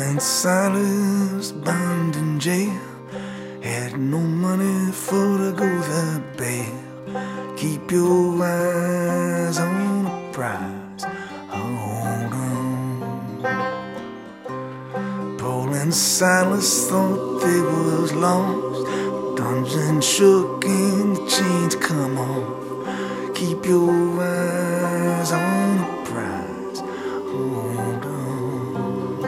and Silas burned in jail. Had no money for to go the bail. Keep your eyes on the prize. Hold on. Paul and Silas thought they was lost. Dungeon shook and the chains come off. Keep your eyes on the prize. Hold on.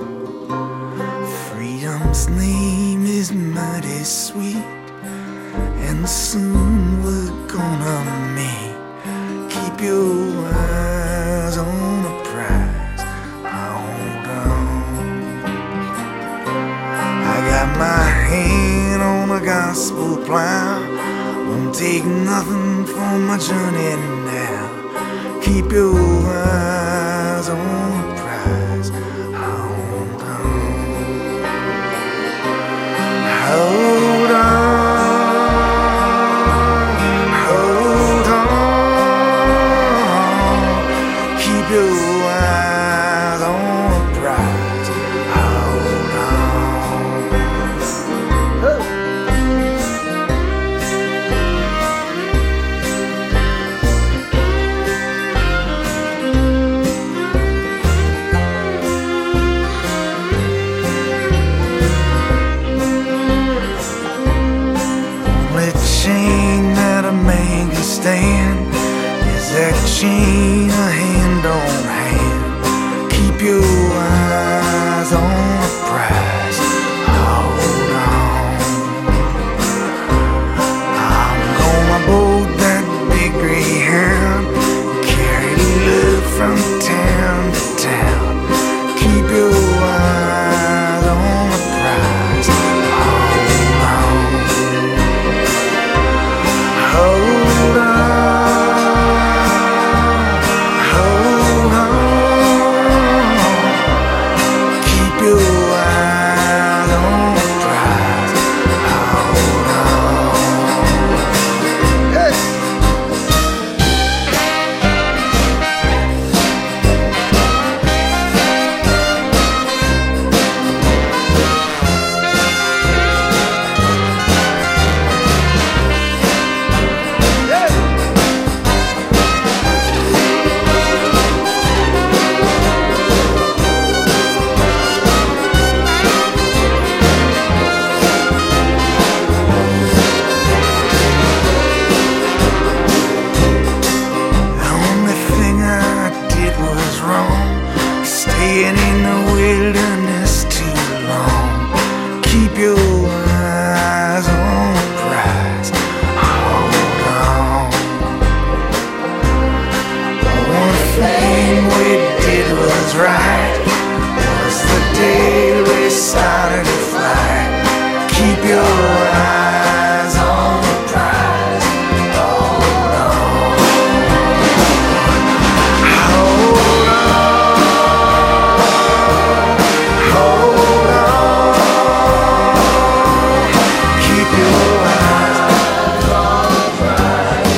Freedom's name is mighty sweet, and soon we're gonna meet. Keep your eyes on the prize. Hold on. I got my hand on the gospel plow. Won't take nothing for my journey now. Keep your eyes on the prize. Hold on. Hold on. Hold on. Keep your eyes on the prize. Hold on. Only chain that a man can stand is that chain of hand on hand. Keep your eyes on the prize. Hold on. I'm gonna board that big greyhound, carry love from town to town. Keep your eyes on the prize. Hold on. Hold on. Hold on. Keep your eyes on the prize. Hold on. Hey. Staying in the wilderness too long. Keep your eyes on the prize. Hold on. One thing we did was right. Was the day we started to fly. Keep your eyes on the prize. Hold on. Hold on. Hold on. Keep your eyes on the prize.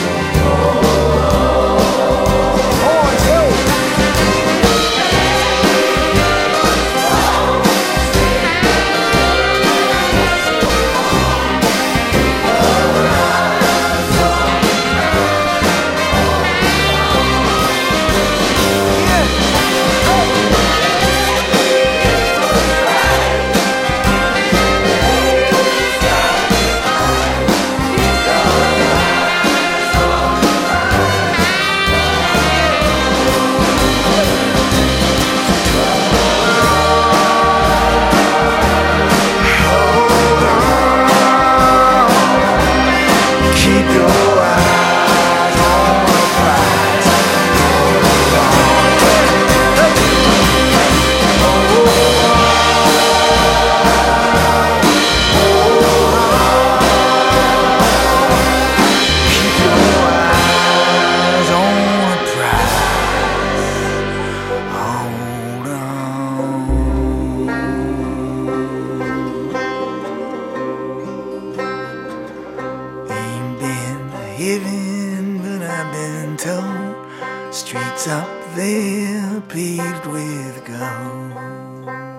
Heaven, but I've been told streets up there paved with gold.